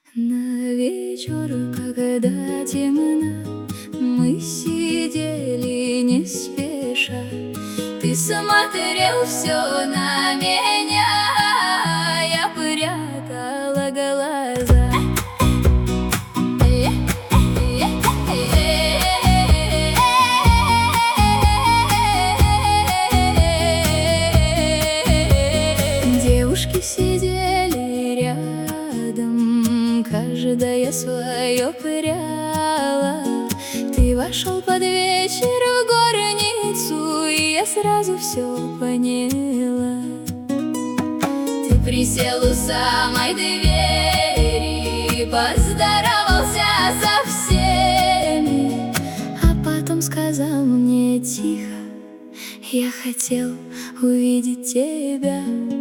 На вечер, когда темно, мы сидели не спеша. Ты смотрел все на меня, я прятала глаза. Девушки сидели рядом, каждая свое пряла. Ты вошел под вечер в горницу, и я сразу все поняла. Ты присел у самой двери, поздоровался со всеми, а потом сказал мне тихо: я хотел увидеть тебя.